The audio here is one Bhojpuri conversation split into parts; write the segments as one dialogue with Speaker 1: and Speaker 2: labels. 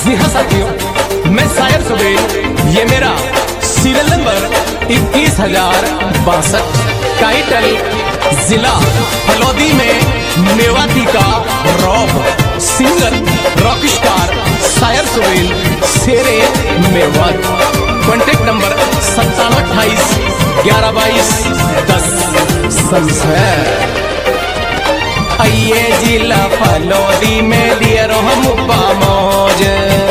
Speaker 1: जी हाँ साथियों, मैं शायर सुबेल। ये मेरा सीरियल नंबर 21,062। टाइटल जिला फलोदी में मेवाती का रौब। सिंगर रॉक स्टार शायर सुबेल, शेरे मेवात। Contact number 9728 1122 10। संशय आइए जिला फलोदी में लिए रहो मुब्बा मौज।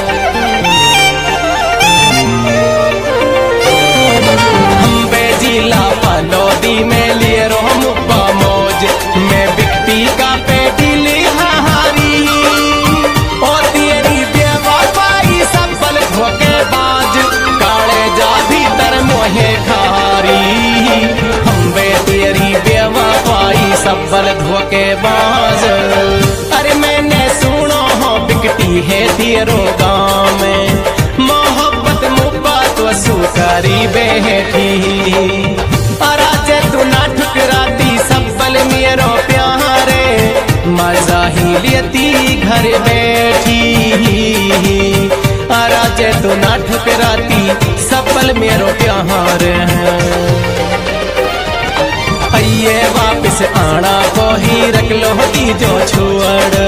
Speaker 1: हम जिला फलोदी में लिए रहो मुब्बा मौज। मैं बिकती का पेटी लिहारी और तेरी बेवफाई सब बल धोखेबाज। काले जा भीतर मोहे खारी। हम तेरी बेवफाई सब बल धोखेबाज। अरे मैंने सुनो हो बिकती है तेरो गाँव में। मोहब्बत मुब्बा तो सुकारी बैठी। अराज तू ना ठुकराती सब बल मेरो प्यारे। मजा ही लेती घर बैठी। अराज तू ना ठुकराती सब बल मेरो प्यारे। आइए वापस आना को ही रख लो दी जो छोड़।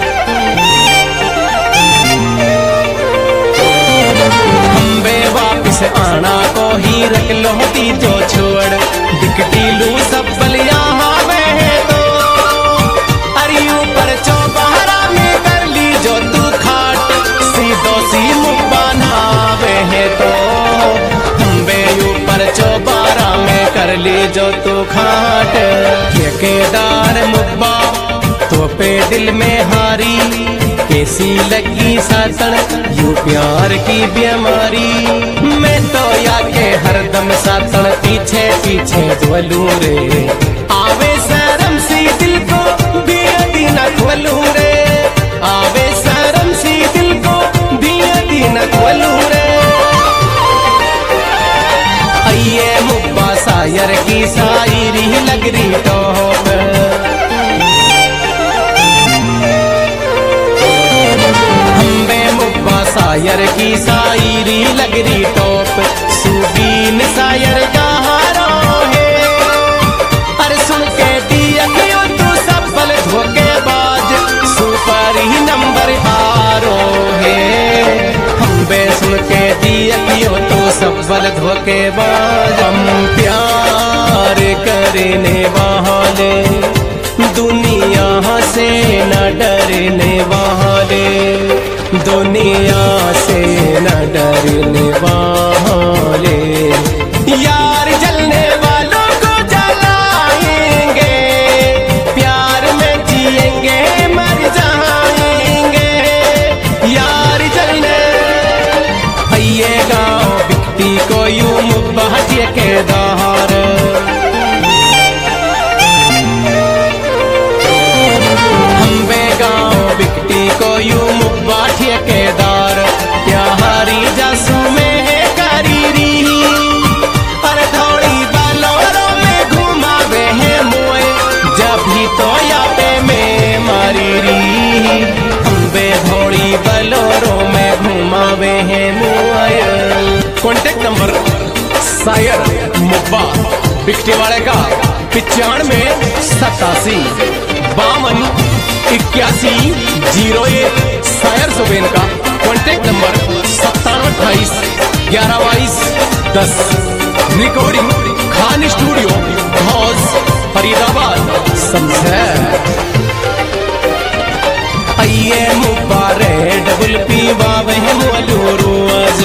Speaker 1: हम बे वापस आना को ही रख लो दी जो छोड़। दिखती लू सब बलिया में तो अरियू पर चौबारा में कर ली जो तू खाट। सीधो सी मुब्बा नावे है तो हम बे ऊपर चौबारा में कर ली जो तू खाट। ठेकेदार मुब्बा तो पे दिल में हारी। कैसी लगी सातन यू प्यार की बीमारी। मैं तो याके हरदम सातन पीछे पीछे ज्वलू रे। आवे शर्म सी दिल को भी न खोलू रे। आवे शर्म सी दिल को भी न खोलू रे। आइए मुब्बा शायर की शायरी लग रही टॉप। शायर की शायरी लग रही टॉप। सुबीन शायर कहारो है। अरे सुन के दिया क्यों तू सब बल धोखेबाज। सुपर ही नंबर आरो है। हम बे सुन के दिया क्यों तू सब बल धोखेबाज। हम प्यार करने वाले दुनिया से न डरने वाले। दुनिया से न डरने वाले। यार जलने वालों को जलाएंगे। प्यार में जिएंगे मर जाएंगे। यार जलने आइए गाँव बिकती को यूं मुब्बा ठेकेदार। हम बे गाँव बिकती को यूं मुब्बा ठेकेदार। प्यारी जासू में है करीरी। पर थोड़ी बालोरों में घुमावे है मुए। जब भी तो या पे में मारीरी। हम बे थोड़ी बालोरों में घुमावे है मुए। कॉन्टेक्ट नंबर शायर मुब्बा बिकटी वाले का 95 87 52 81 01। शायर सुबेन का contact number 9728 1122 10। Recording Khan studio house Faridabad. समझे आइए मुब्बारे डबल पीवा वह मोलू रोज।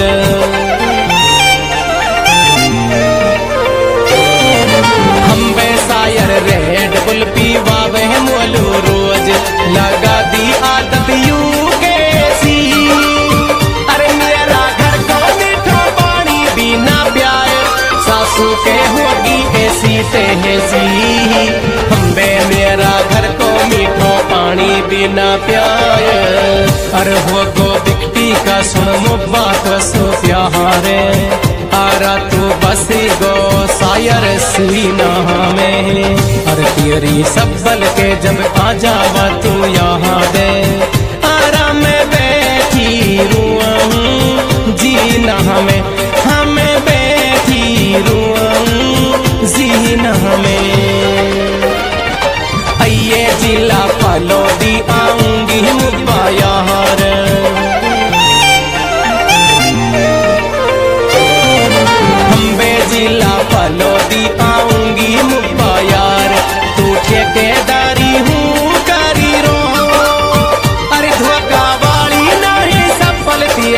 Speaker 1: हम बे शायर रेड बुल पीवा वह मोलू रोज। लगा दी आदत यू कैसी। अरे मेरा घर को मीठा पानी बिना प्यार। सासू के होगी ऐसी तहसी। हम बे मेरा घर को मीठो पानी बिना प्यार। अरे हो गो बिकटी का सुन मुब्बा तो सो प्यारे। आरा तू बसी गो शायर सीना में। अरे तेरी सब्बल के जब आ जावा तू यहाँ दे। आराम में बैठी रू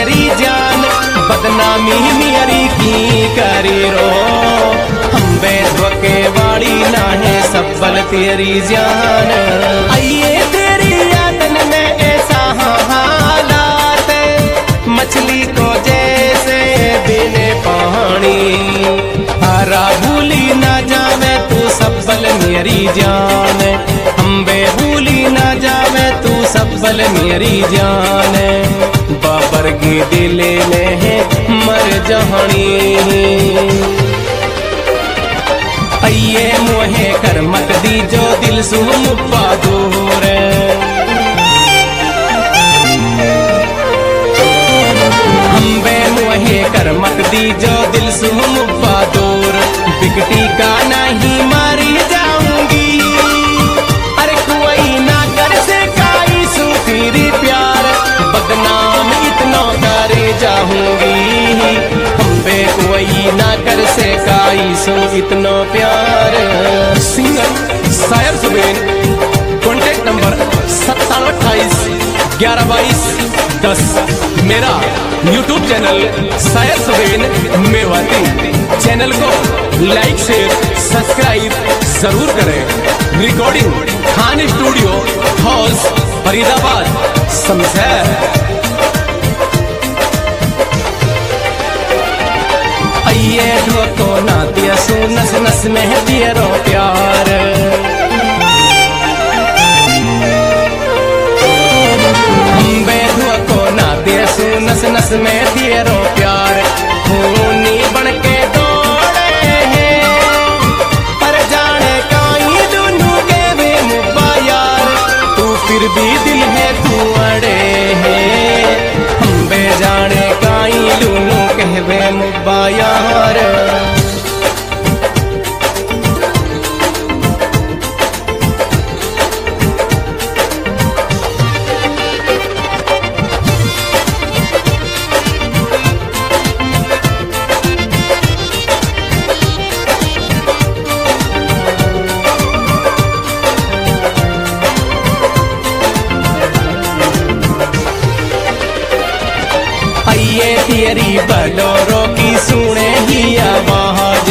Speaker 1: तेरी जान, बदनामी मेरी की करी रो। हम बेधके वाड़ी ना है सब्बल तेरी जान। आइए तेरी यादन में ऐसा हालात, मछली को जैसे बिने पानी। हरा भूली ना जावे तू सब्बल मेरी जान, हम बेभूली ना जावे तू सब्बल मेरी जान। बाबर की दिले में है मर जहानी, आइए मोहे कर मत दी जो दिल सु मुब्बा दूर। हम बे मोहे कर मत दी जो दिल सु मुब्बा दूर। बिकटी का नहीं मारी जाऊंगी, अरे कोई ना कर से काई सु तेरी प्यार, बदनाम इतना करे जाऊंगी। हम बे कोई ना कर से काई सु इतना प्यार। सिंगर शायर जुबेन, कॉन्टेक्ट नंबर 9728 1122 10। मेरा यूट्यूब चैनल शायर जुबेन मेवाती। चैनल को लाइक शेयर सब्सक्राइब जरूर करें। Recording Khan studio house Faridabad Shamsher. आइए ढोको ना दिया सू नस नस में दियरो प्यार। हम बेधुको ना दिया सू नस नस में दियरो प्यार। खूनी बन के दौड़े हैं, पर जाने काई दुनू के वे मुब्बा यार। तू फिर भी दिल है तू अड़े है, हम बे जाने काई लूनू कहवे मुब्बा यार। आइए तेरी बलोरो की सुने ही आवाज,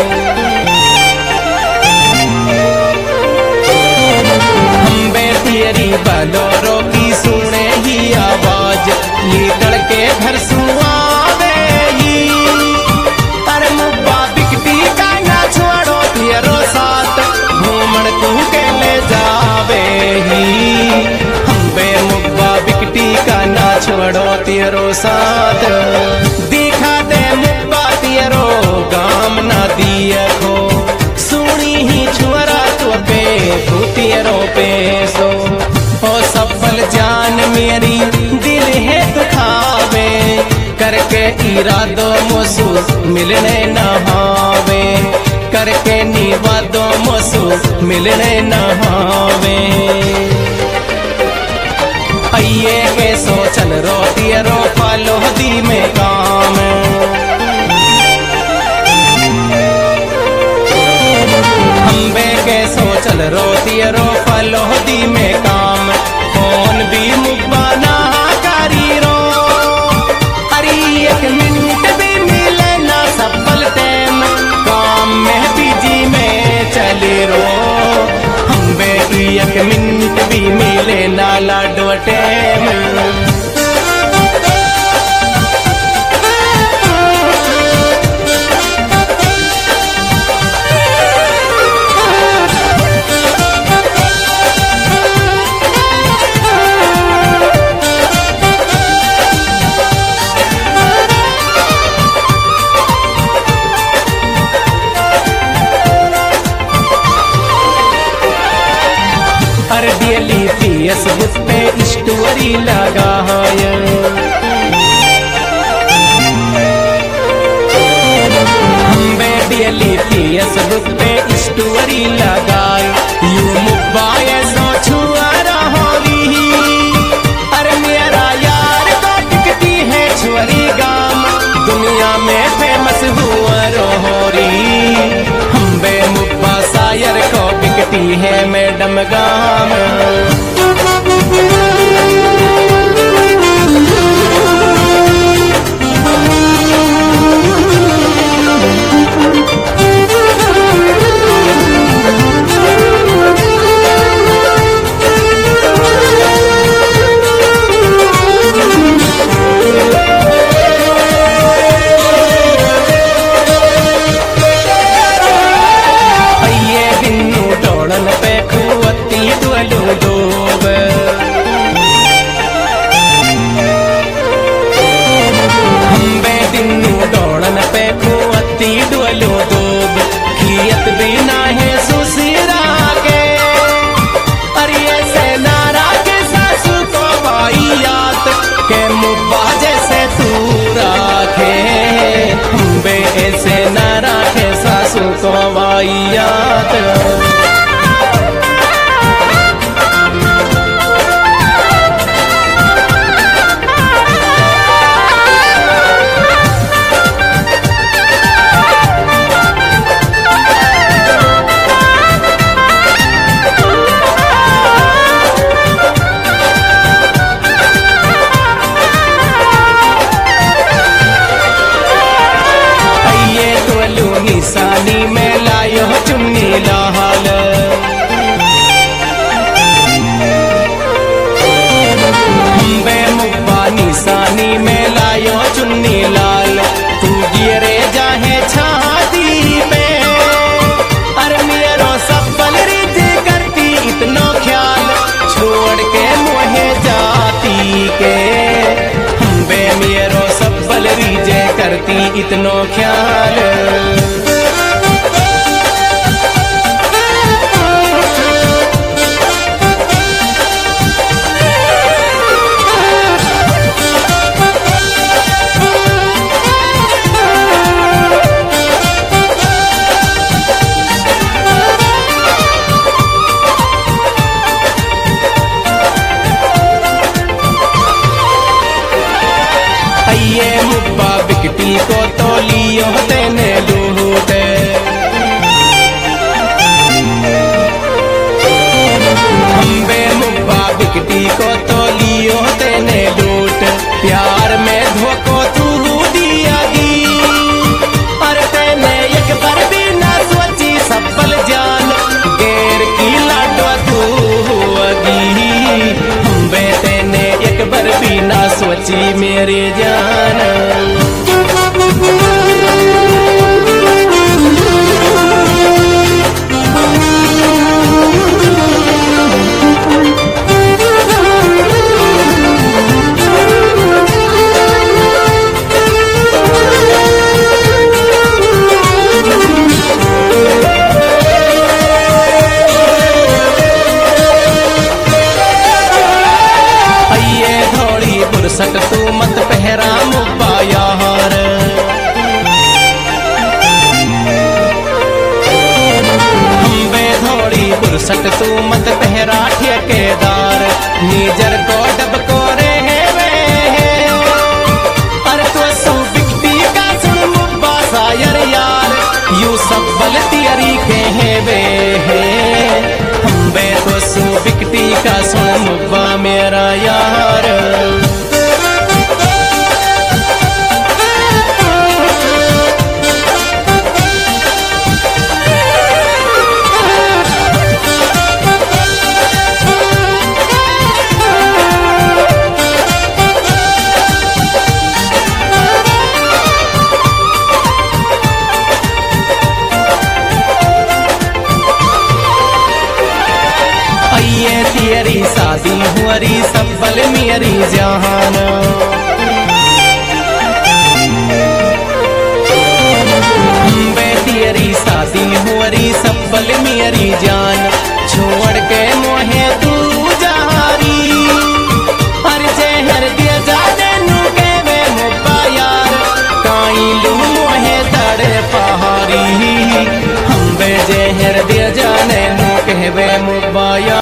Speaker 1: हम बे तेरी बलोरो की सुने ही आवाज। ये तड़के घर सुआवे ही, अरे मुब्बा बिकटी का ना छोड़ो तेरो साथ, घूमन तू के ले जावे ही। हम बे मुब्बा बिकटी का ना छोड़ो तेरो साथ, दिखा दे मुब्बा तेरो गाम ना दिया खो। सुनी ही छुअरा तो पे तू तेरो पेसो। ओ सफल जान मेरी दिल है दुखावे, करके इरादो मोसू मिलने नहावे। करके निवादो मोसू मिलने नहावे। आइए के सो चल रो तेरो फालो दी में काम। हम बे के सो चल रो तेरो फालो दी में काम। कौन भी मुब्बा ना करी रो, अरे एक मिनट भी मिले ना सफल टाइम, काम में बिजी में चले रो। हम बे एक मिनट भी मिले ना लाडो टाइम। डेली फेसबुक पे स्टोरी लगाय, हम डेली फेसबुक पे स्टोरी लगाय। यू मुब्बाए सो छुआ रही, अरे मेरा यार तो टिकती है छुरी गाम, दुनिया में फेमस हुआ रोहरी। हम बे मुब्बा शायर को बिकती है मैडम गाम। रखती इतनो ख्याल। ये मुब्बा बिकटी को तो लियो तेने लूटे, हम्बे मुब्बा बिकटी को तो लियो तेने लूट। प्यार में धोखो तू दिया गी, और तेने एक बार भी ना सोची सफल जान, गैर की लाडवा तू अगी। हम्बे तेने एक बार भी ना सोची मेरी जान। फुर्सत तू मत पहरा मुब्बा यार, हम्बे थोड़ी फुर्सत तू मत पहरा ठेकेदार। नीजर को डब को रे वे, अरे तो सू बिकटी का सुन मुब्बा शायर यार, यू सब बल तियरी कहे वे। हम्बे तो सू बिकटी का सुन मुब्बा मेरा यार। ये तेरी शादी हुरी सब्बल मेरी जान, बे तेरी शादी हुरी सब्बल मेरी जान। छोड़ के मोहे तू जहारी, हर जहर दिया जाने नू के वे मुब्बा यार, काई लू मोहे तड़े पहाड़ी। हम बे जहर दिया जाने नू के वे मुब्बा यार।